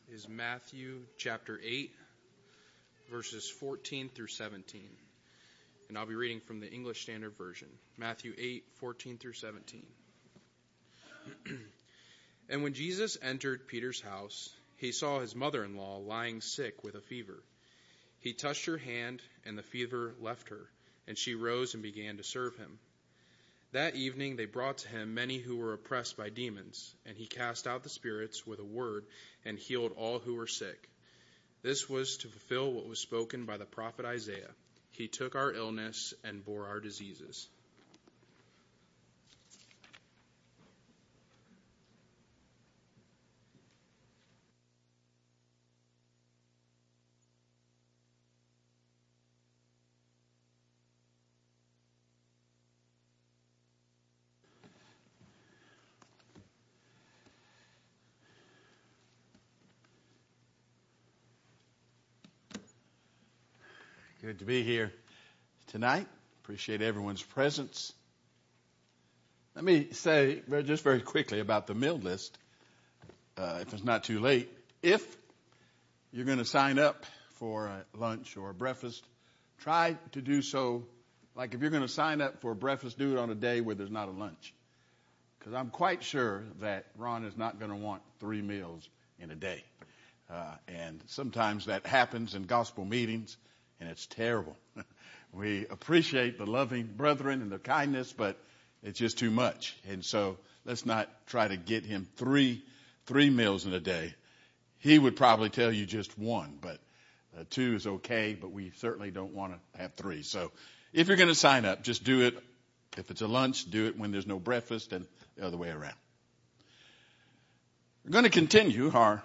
is Matthew chapter 8, verses 14 through 17. And I'll be reading from the English Standard Version. Matthew 8, 14 through 17. And when Jesus entered Peter's house, he saw his mother-in-law lying sick with a fever. He touched her hand, and the fever left her, and she rose and began to serve him. That evening they brought to him many who were oppressed by demons, and he cast out the spirits with a word and healed all who were sick. This was to fulfill what was spoken by the prophet Isaiah. He took our illness and bore our diseases. Good to be here tonight. Appreciate everyone's presence. Let me say just very quickly about the meal list, if it's not too late. If you're going to sign up for a lunch or a breakfast, try to do so. Like if you're going to sign up for a breakfast, do it on a day where there's not a lunch. Because I'm quite sure that Ron is not going to want 3 meals in a day. And sometimes that happens in gospel meetings. And it's terrible. We appreciate the loving brethren and the kindness, but it's just too much. And so let's not try to get him three meals in a day. He would probably tell you just 1, but 2 is okay, but we certainly don't want to have 3. So if you're going to sign up, just do it. If it's a lunch, do it when there's no breakfast and the other way around. We're going to continue our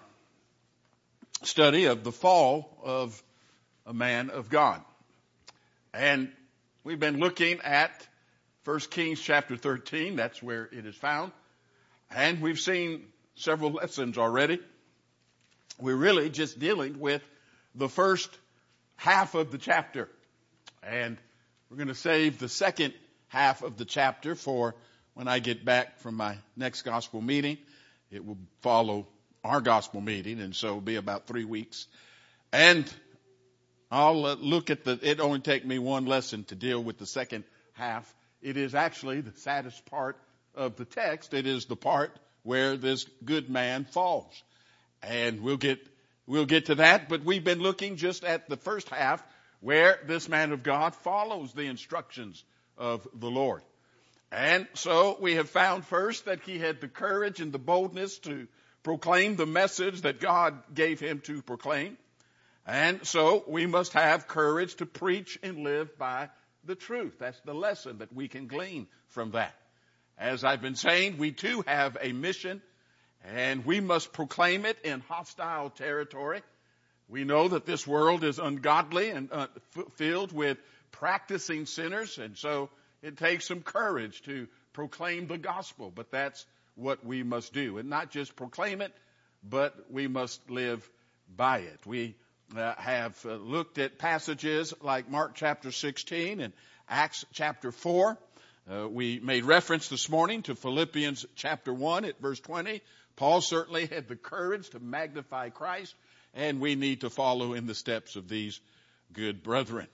study of the fall of a man of God. And we've been looking at 1 Kings chapter 13. That's where it is found. And we've seen several lessons already. We're really just dealing with the first half of the chapter. And we're going to save the second half of the chapter for when I get back from my next gospel meeting. It will follow our gospel meeting, and so it'll be about 3 weeks. And I'll look at it only take me 1 lesson to deal with the second half. It is actually the saddest part of the text. It is the part where this good man falls. And we'll get to that, but we've been looking just at the first half where this man of God follows the instructions of the Lord. And so we have found first that he had the courage and the boldness to proclaim the message that God gave him to proclaim. And so we must have courage to preach and live by the truth. That's the lesson that we can glean from that. As I've been saying, we too have a mission, and we must proclaim it in hostile territory. We know that this world is ungodly and filled with practicing sinners, and so it takes some courage to proclaim the gospel. But that's what we must do. And not just proclaim it, but we must live by it. We have looked at passages like Mark chapter 16 and Acts chapter 4. We made reference this morning to Philippians chapter 1 at verse 20. Paul certainly had the courage to magnify Christ, and we need to follow in the steps of these good brethren.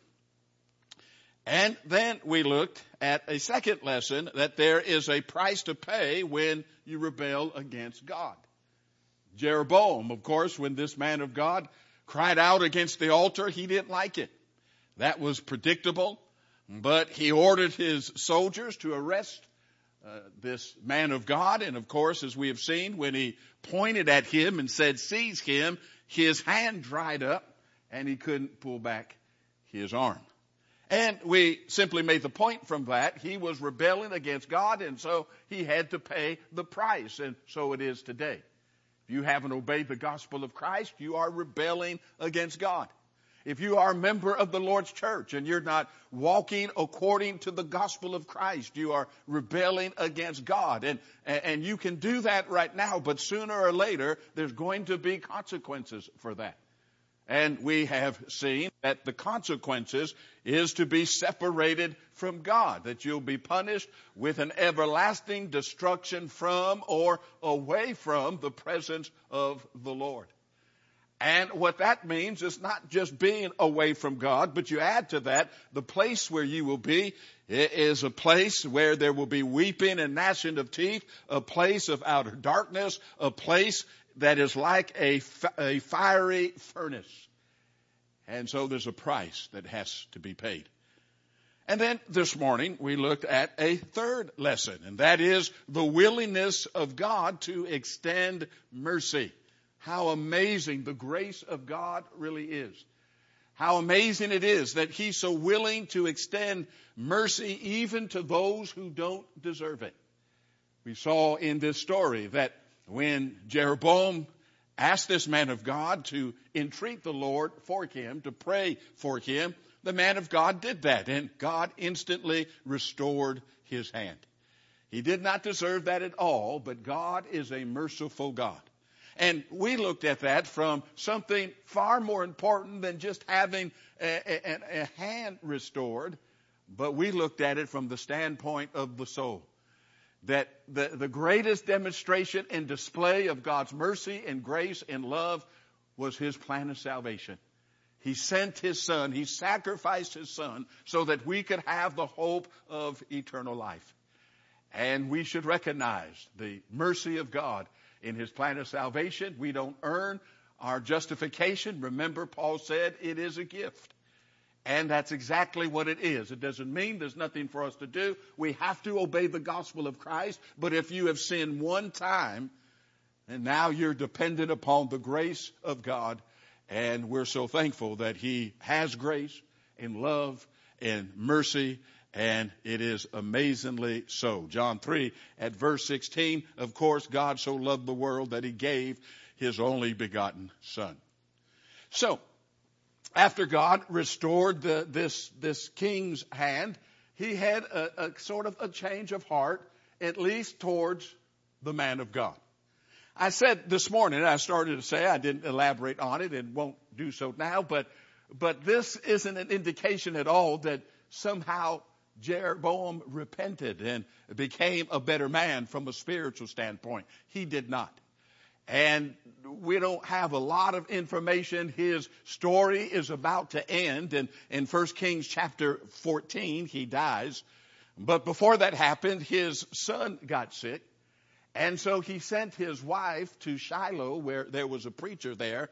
And then we looked at a second lesson, that there is a price to pay when you rebel against God. Jeroboam, of course, when this man of God cried out against the altar, he didn't like it. That was predictable, but he ordered his soldiers to arrest this man of God. And of course, as we have seen, when he pointed at him and said, "Seize him," his hand dried up and he couldn't pull back his arm. And we simply made the point from that. He was rebelling against God, and so he had to pay the price. And so it is today. If you haven't obeyed the gospel of Christ, you are rebelling against God. If you are a member of the Lord's church and you're not walking according to the gospel of Christ, you are rebelling against God. And you can do that right now, but sooner or later, there's going to be consequences for that. And we have seen that the consequences is to be separated from God, that you'll be punished with an everlasting destruction from or away from the presence of the Lord. And what that means is not just being away from God, but you add to that, the place where you will be is a place where there will be weeping and gnashing of teeth, a place of outer darkness, a place that is like a fiery furnace. And so there's a price that has to be paid. And then this morning we looked at a third lesson, and that is the willingness of God to extend mercy. How amazing the grace of God really is. How amazing it is that He's so willing to extend mercy even to those who don't deserve it. We saw in this story that when Jeroboam asked this man of God to entreat the Lord for him, to pray for him, the man of God did that, and God instantly restored his hand. He did not deserve that at all, but God is a merciful God. And we looked at that from something far more important than just having a hand restored, but we looked at it from the standpoint of the soul. That the greatest demonstration and display of God's mercy and grace and love was His plan of salvation. He sent His Son, He sacrificed His Son so that we could have the hope of eternal life. And we should recognize the mercy of God in His plan of salvation. We don't earn our justification. Remember, Paul said it is a gift. And that's exactly what it is. It doesn't mean there's nothing for us to do. We have to obey the gospel of Christ. But if you have sinned one time, and now you're dependent upon the grace of God, and we're so thankful that He has grace and love and mercy, and it is amazingly so. John 3 at verse 16, of course, God so loved the world that He gave His only begotten Son. So, after God restored this king's hand, he had a sort of a change of heart, at least towards the man of God. I said this morning, I started to say, I didn't elaborate on it and won't do so now, but this isn't an indication at all that somehow Jeroboam repented and became a better man from a spiritual standpoint. He did not. And we don't have a lot of information. His story is about to end. And in 1 Kings chapter 14, he dies. But before that happened, his son got sick. And so he sent his wife to Shiloh, where there was a preacher there,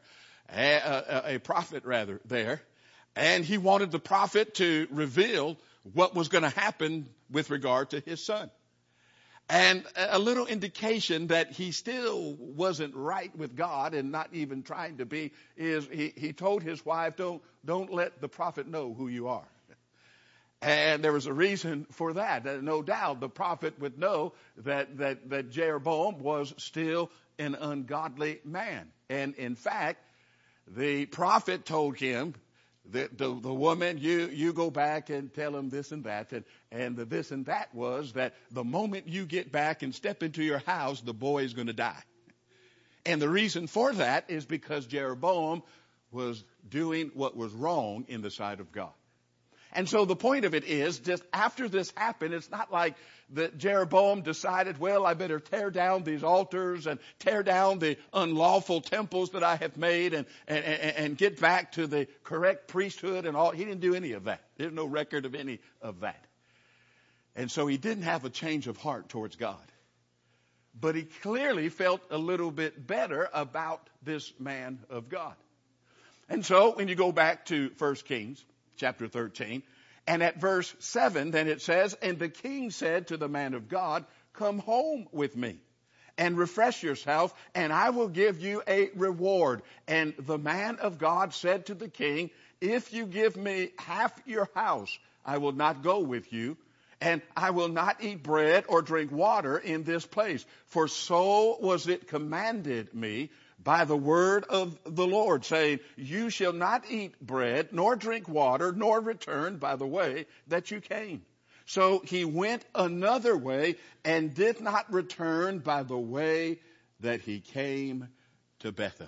a prophet rather there. And he wanted the prophet to reveal what was going to happen with regard to his son. And a little indication that he still wasn't right with God and not even trying to be is he told his wife, don't let the prophet know who you are. And there was a reason for that. No doubt the prophet would know that Jeroboam was still an ungodly man. And in fact, the prophet told him, the woman, you go back and tell him this and that. And the this and that was that the moment you get back and step into your house, the boy is going to die. And the reason for that is because Jeroboam was doing what was wrong in the sight of God. And so the point of it is, just after this happened, it's not like that Jeroboam decided, well, I better tear down these altars and tear down the unlawful temples that I have made and get back to the correct priesthood and all. He didn't do any of that. There's no record of any of that. And so he didn't have a change of heart towards God. But he clearly felt a little bit better about this man of God. And so when you go back to 1 Kings chapter 13, and at verse 7, then it says, and the king said to the man of God, come home with me and refresh yourself, and I will give you a reward. And the man of God said to the king, if you give me half your house, I will not go with you, and I will not eat bread or drink water in this place. For so was it commanded me by the word of the Lord, saying, you shall not eat bread, nor drink water, nor return by the way that you came. So he went another way and did not return by the way that he came to Bethel.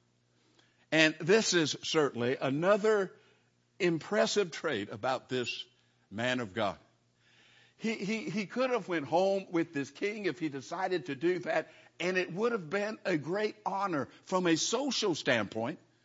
And this is certainly another impressive trait about this man of God. He could have went home with this king if he decided to do that, and it would have been a great honor from a social standpoint.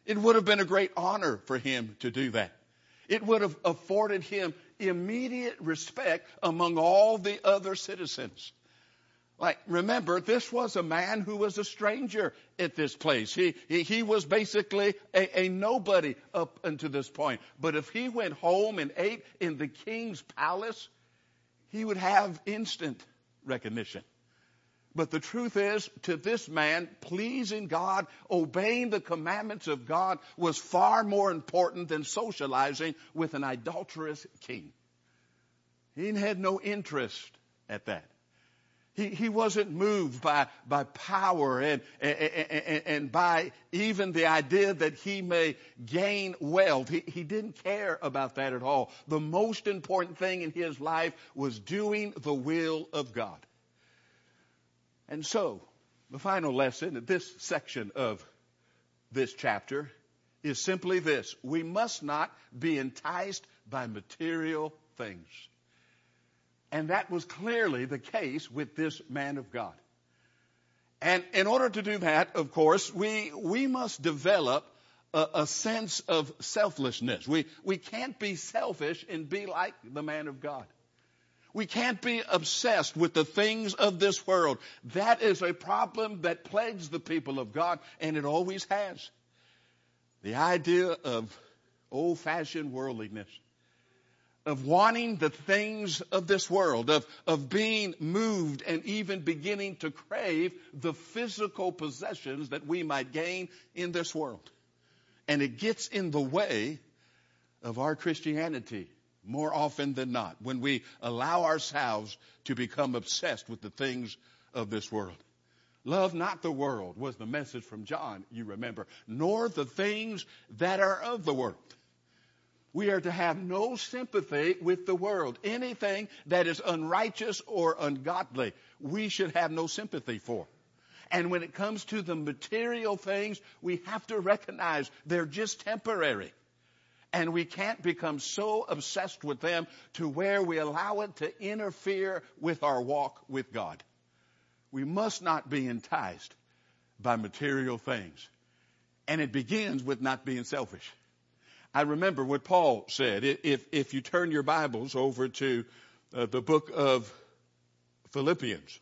It would have been a great honor for him to do that. It would have afforded him immediate respect among all the other citizens. Like, remember, this was a man who was a stranger at this place. He was basically a nobody up until this point. But if he went home and ate in the king's palace, he would have instant recognition. But the truth is, to this man, pleasing God, obeying the commandments of God was far more important than socializing with an idolatrous king. He had no interest at that. He wasn't moved by power and by even the idea that he may gain wealth. He didn't care about that at all. The most important thing in his life was doing the will of God. And so, the final lesson in this section of this chapter is simply this: we must not be enticed by material things. And that was clearly the case with this man of God. And in order to do that, of course, we must develop a sense of selflessness. We can't be selfish and be like the man of God. We can't be obsessed with the things of this world. That is a problem that plagues the people of God, and it always has. The idea of old-fashioned worldliness, of wanting the things of this world, of being moved and even beginning to crave the physical possessions that we might gain in this world. And it gets in the way of our Christianity more often than not, when we allow ourselves to become obsessed with the things of this world. Love not the world was the message from John, you remember, nor the things that are of the world. We are to have no sympathy with the world. Anything that is unrighteous or ungodly, we should have no sympathy for. And when it comes to the material things, we have to recognize they're just temporary. And we can't become so obsessed with them to where we allow it to interfere with our walk with God. We must not be enticed by material things. And it begins with not being selfish. I remember what Paul said. If you turn your Bibles over to the book of Philippians.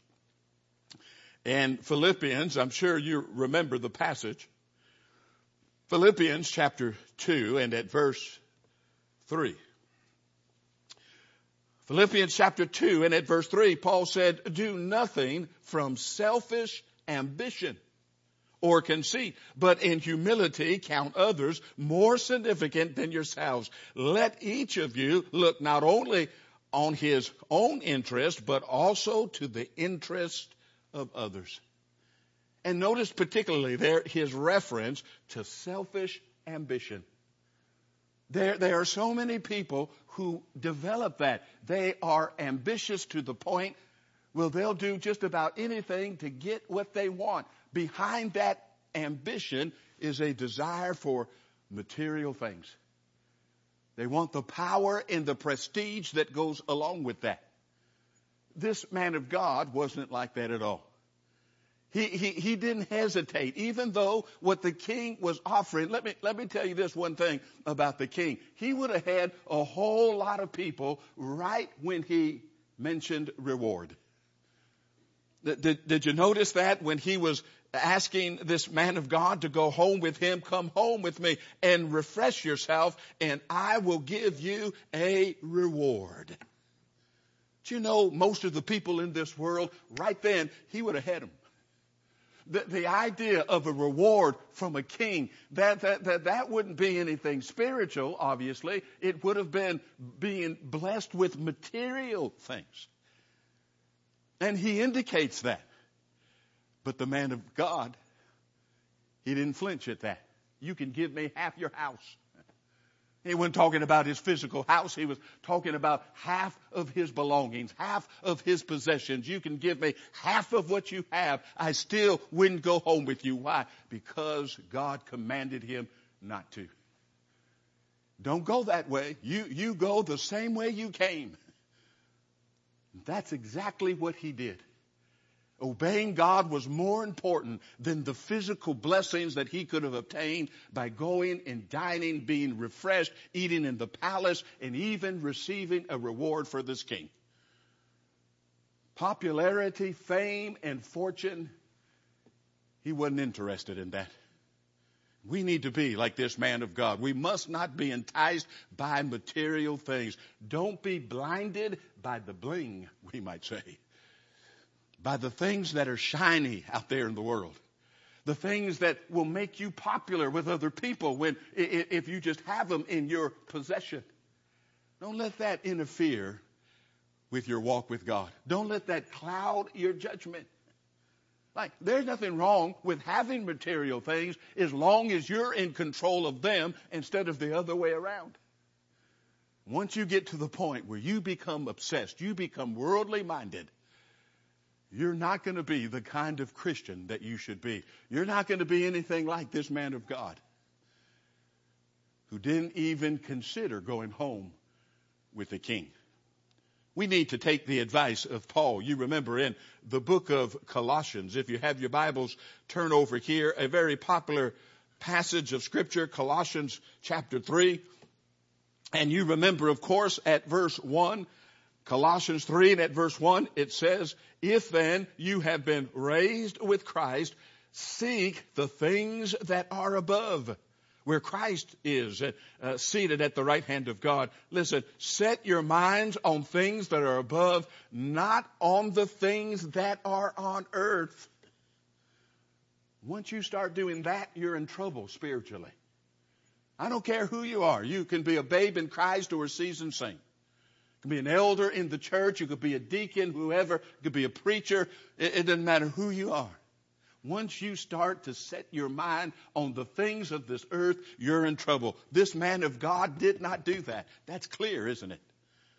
And Philippians, I'm sure you remember the passage. Philippians chapter 2 and at verse 3. Philippians chapter 2 and at verse 3, Paul said, "Do nothing from selfish ambition or conceit, but in humility count others more significant than yourselves. Let each of you look not only on his own interest, but also to the interest of others." And notice particularly there his reference to selfish ambition. There are so many people who develop that. They are ambitious to the point, well, they'll do just about anything to get what they want. Behind that ambition is a desire for material things. They want the power and the prestige that goes along with that. This man of God wasn't like that at all. He didn't hesitate, even though what the king was offering. Let me tell you this one thing about the king. He would have had a whole lot of people right when he mentioned reward. Did you notice that when he was asking this man of God to go home with him? Come home with me and refresh yourself, and I will give you a reward. Do you know most of the people in this world, right then, he would have had them. The idea of a reward from a king, that wouldn't be anything spiritual, obviously. It would have been being blessed with material things. And he indicates that. But the man of God, he didn't flinch at that. You can give me half your house. He wasn't talking about his physical house. He was talking about half of his belongings, half of his possessions. You can give me half of what you have. I still wouldn't go home with you. Why? Because God commanded him not to. Don't go that way. You go the same way you came. That's exactly what he did. Obeying God was more important than the physical blessings that he could have obtained by going and dining, being refreshed, eating in the palace, and even receiving a reward for this king. Popularity, fame, and fortune, he wasn't interested in that. We need to be like this man of God. We must not be enticed by material things. Don't be blinded by the bling, we might say. By the things that are shiny out there in the world. The things that will make you popular with other people if you just have them in your possession. Don't let that interfere with your walk with God. Don't let that cloud your judgment. Like, there's nothing wrong with having material things as long as you're in control of them instead of the other way around. Once you get to the point where you become obsessed, you become worldly minded, you're not going to be the kind of Christian that you should be. You're not going to be anything like this man of God who didn't even consider going home with the king. We need to take the advice of Paul. You remember in the book of Colossians, if you have your Bibles, turn over here, a very popular passage of Scripture, Colossians chapter 3. And you remember, of course, at verse 1, Colossians 3 and at verse 1, it says, if then you have been raised with Christ, seek the things that are above, where Christ is seated at the right hand of God. Listen, set your minds on things that are above, not on the things that are on earth. Once you start doing that, you're in trouble spiritually. I don't care who you are. You can be a babe in Christ or a seasoned saint. You can be an elder in the church. You could be a deacon, whoever. You could be a preacher. It doesn't matter who you are. Once you start to set your mind on the things of this earth, you're in trouble. This man of God did not do that. That's clear, isn't it?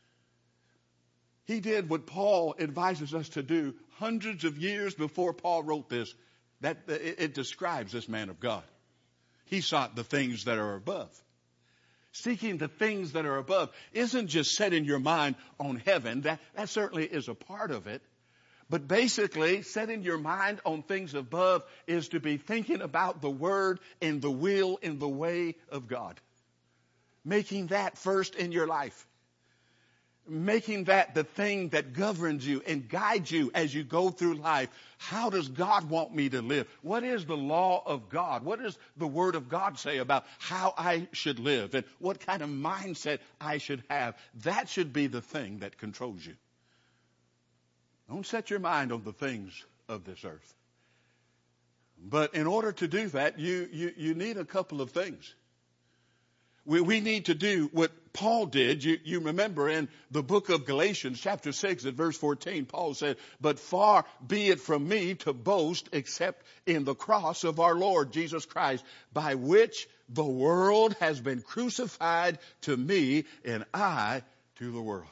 He did what Paul advises us to do hundreds of years before Paul wrote this. It describes this man of God. He sought the things that are above. Seeking the things that are above isn't just setting your mind on heaven. That certainly is a part of it. But basically, setting your mind on things above is to be thinking about the Word and the will and the way of God. Making that first in your life. Making that the thing that governs you and guides you as you go through life. How does God want me to live? What is the law of God? What does the Word of God say about how I should live and what kind of mindset I should have? That should be the thing that controls you. Don't set your mind on the things of this earth. But in order to do that, you need a couple of things. We need to do what Paul did. You remember in the book of Galatians chapter 6 at verse 14, Paul said, but far be it from me to boast except in the cross of our Lord Jesus Christ, by which the world has been crucified to me and I to the world.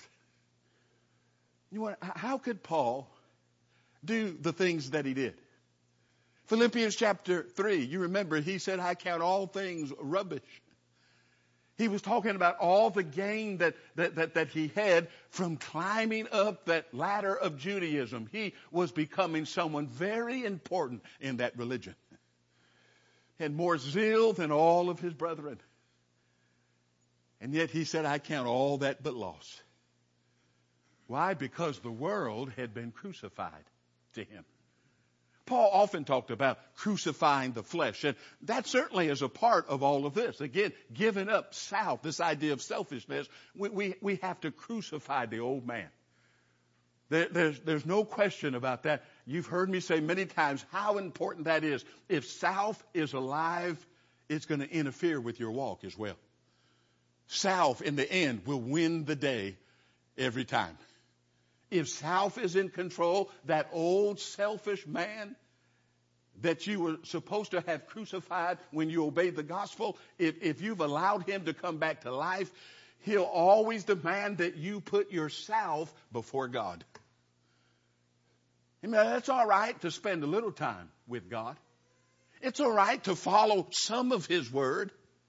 How could Paul do the things that he did? Philippians chapter 3, you remember he said, I count all things rubbish. He was talking about all the gain that he had from climbing up that ladder of Judaism. He was becoming someone very important in that religion. Had more zeal than all of his brethren. And yet he said, I count all that but loss. Why? Because the world had been crucified to him. Paul often talked about crucifying the flesh, and that certainly is a part of all of this. Again, giving up self, this idea of selfishness, we have to crucify the old man. There's no question about that. You've heard me say many times how important that is. If self is alive, it's going to interfere with your walk as well. Self, in the end, will win the day every time. If self is in control, that old selfish man that you were supposed to have crucified when you obeyed the gospel, if you've allowed him to come back to life, he'll always demand that you put yourself before God. I mean, that's all right to spend a little time with God. It's all right to follow some of his word.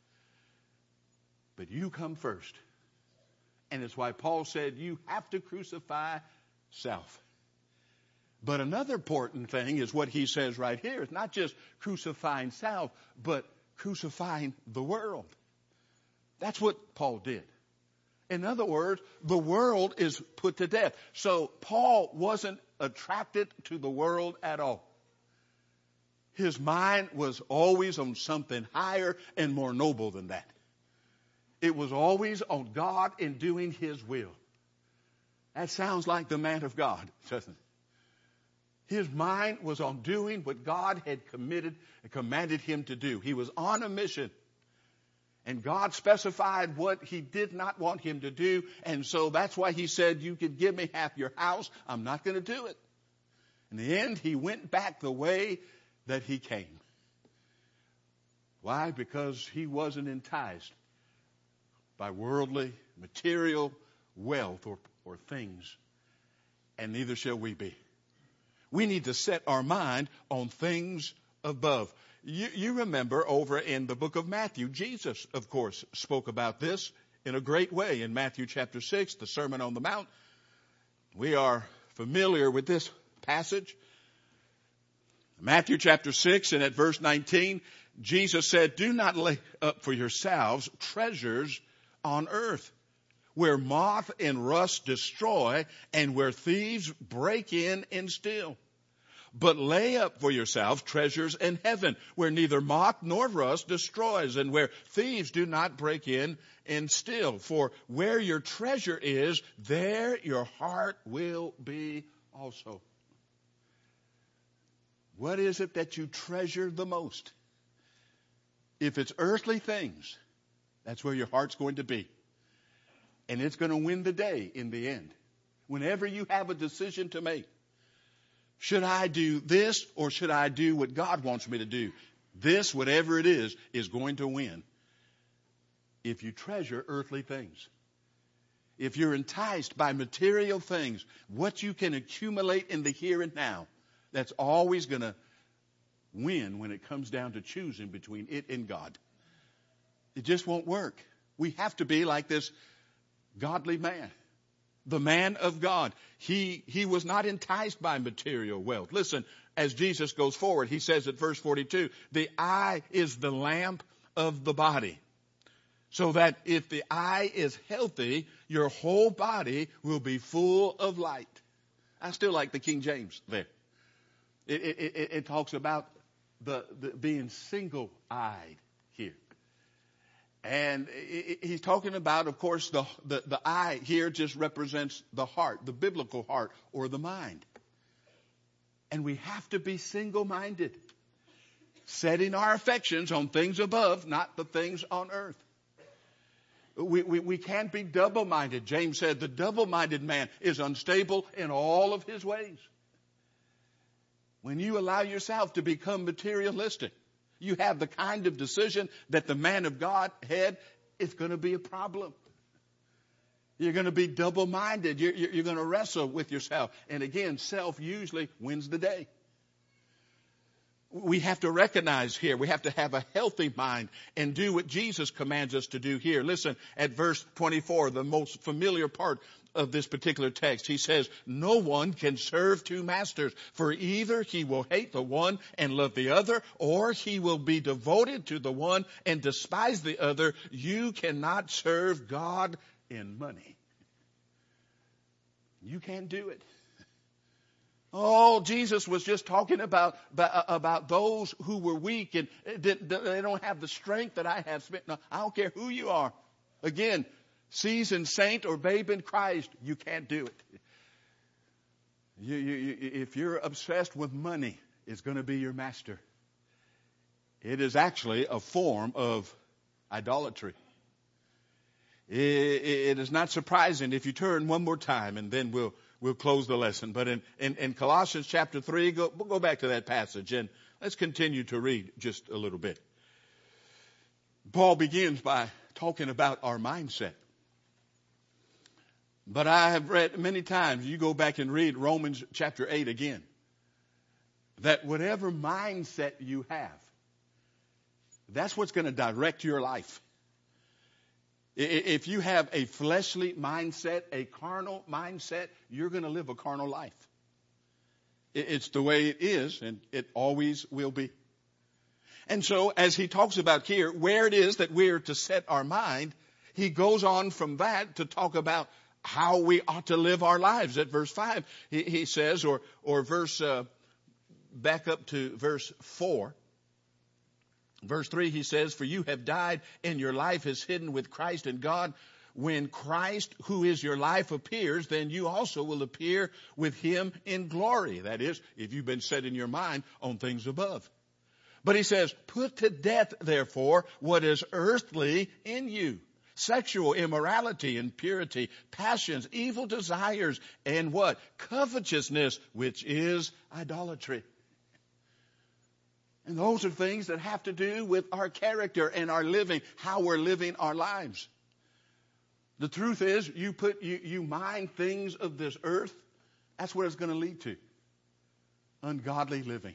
But you come first. And it's why Paul said you have to crucify self. But another important thing is what he says right here. It's not just crucifying self, but crucifying the world. That's what Paul did. In other words, the world is put to death. So Paul wasn't attracted to the world at all. His mind was always on something higher and more noble than that. It was always on God and doing His will. That sounds like the man of God, doesn't it? His mind was on doing what God had committed and commanded him to do. He was on a mission. And God specified what He did not want him to do. And so that's why He said, you could give me half your house. I'm not going to do it. In the end, he went back the way that he came. Why? Because he wasn't enticed by worldly, material wealth or things. And neither shall we be. We need to set our mind on things above. You remember over in the book of Matthew, Jesus, of course, spoke about this in a great way in Matthew chapter 6, the Sermon on the Mount. We are familiar with this passage. Matthew chapter 6 and at verse 19, Jesus said, do not lay up for yourselves treasures on earth, where moth and rust destroy and where thieves break in and steal. But lay up for yourselves treasures in heaven, where neither moth nor rust destroys, and where thieves do not break in and steal. For where your treasure is, there your heart will be also. What is it that you treasure the most? If it's earthly things, that's where your heart's going to be. And it's going to win the day in the end. Whenever you have a decision to make, should I do this or should I do what God wants me to do? This, whatever it is going to win. If you treasure earthly things. If you're enticed by material things, what you can accumulate in the here and now, that's always going to win when it comes down to choosing between it and God. It just won't work. We have to be like this godly man. The man of God. He was not enticed by material wealth. Listen, as Jesus goes forward, He says at verse 42, the eye is the lamp of the body. So that if the eye is healthy, your whole body will be full of light. I still like the King James there. It talks about the being single-eyed here. And he's talking about, of course, the eye here just represents the heart, the biblical heart, or the mind. And we have to be single-minded, setting our affections on things above, not the things on earth. We can't be double-minded. James said the double-minded man is unstable in all of his ways. When you allow yourself to become materialistic, you have the kind of decision that the man of God had, it's going to be a problem. You're going to be double-minded. You're going to wrestle with yourself. And again, self usually wins the day. We have to recognize here, we have to have a healthy mind and do what Jesus commands us to do here. Listen, at verse 24, the most familiar part of this particular text, he says, no one can serve two masters, for either he will hate the one and love the other, or he will be devoted to the one and despise the other. You cannot serve God and money. You can't do it. Oh, Jesus was just talking about those who were weak and they don't have the strength that I have. No, I don't care who you are. Again, seasoned saint or babe in Christ, you can't do it. If you're obsessed with money, it's going to be your master. It is actually a form of idolatry. It is not surprising if you turn one more time and then we'll close the lesson. But in Colossians chapter 3, we'll go back to that passage and let's continue to read just a little bit. Paul begins by talking about our mindset. But I have read many times, you go back and read Romans chapter 8 again, that whatever mindset you have, that's what's going to direct your life. If you have a fleshly mindset, a carnal mindset, you're going to live a carnal life. It's the way it is, and it always will be. And so, as he talks about here, where it is that we're to set our mind, he goes on from that to talk about how we ought to live our lives. At verse 5, he says, back up to verse 4. Verse 3, he says, for you have died, and your life is hidden with Christ in God. When Christ, who is your life, appears, then you also will appear with him in glory. That is, if you've been set in your mind on things above. But he says, put to death, therefore, what is earthly in you. Sexual immorality, impurity, passions, evil desires, and what? Covetousness, which is idolatry. And those are things that have to do with our character and our living, how we're living our lives. The truth is, you mind things of this earth, that's what it's going to lead to. Ungodly living.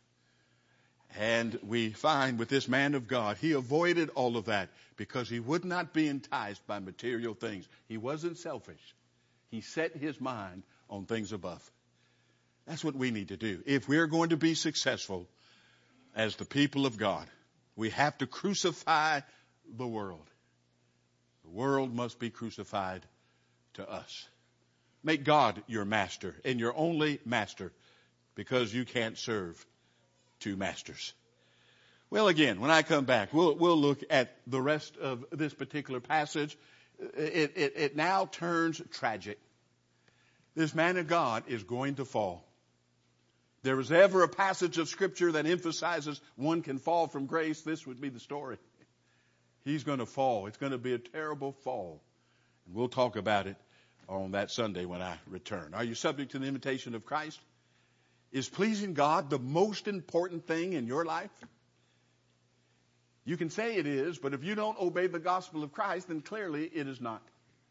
And we find with this man of God, he avoided all of that because he would not be enticed by material things. He wasn't selfish. He set his mind on things above. That's what we need to do. If we're going to be successful as the people of God, we have to crucify the world. The world must be crucified to us. Make God your master and your only master, because you can't serve two masters. Well, again, when I come back, we'll look at the rest of this particular passage. It now turns tragic. This man of God is going to fall. There was ever a passage of Scripture that emphasizes one can fall from grace, this would be the story. He's going to fall. It's going to be a terrible fall. And we'll talk about it on that Sunday when I return. Are you subject to the invitation of Christ? Is pleasing God the most important thing in your life? You can say it is, but if you don't obey the gospel of Christ, then clearly it is not.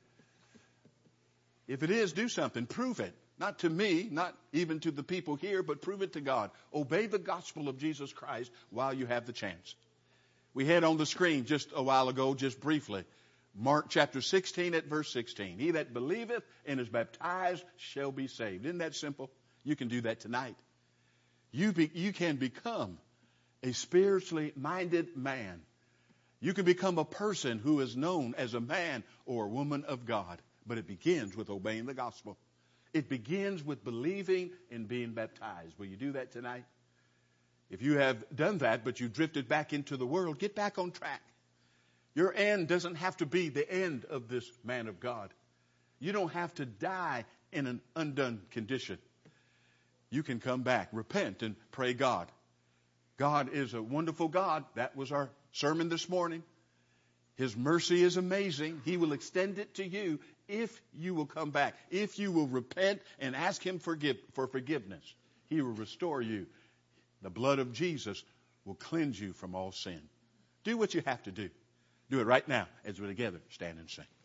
If it is, do something. Prove it. Not to me, not even to the people here, but prove it to God. Obey the gospel of Jesus Christ while you have the chance. We had on the screen just a while ago, just briefly, Mark chapter 16 at verse 16. He that believeth and is baptized shall be saved. Isn't that simple? You can do that tonight. You can become a spiritually minded man. You can become a person who is known as a man or a woman of God. But it begins with obeying the gospel. It begins with believing and being baptized. Will you do that tonight? If you have done that, but you drifted back into the world, get back on track. Your end doesn't have to be the end of this man of God. You don't have to die in an undone condition. You can come back, repent, and pray God. God is a wonderful God. That was our sermon this morning. His mercy is amazing. He will extend it to you if you will come back. If you will repent and ask him for forgiveness, he will restore you. The blood of Jesus will cleanse you from all sin. Do what you have to do. Do it right now as we together stand and sing.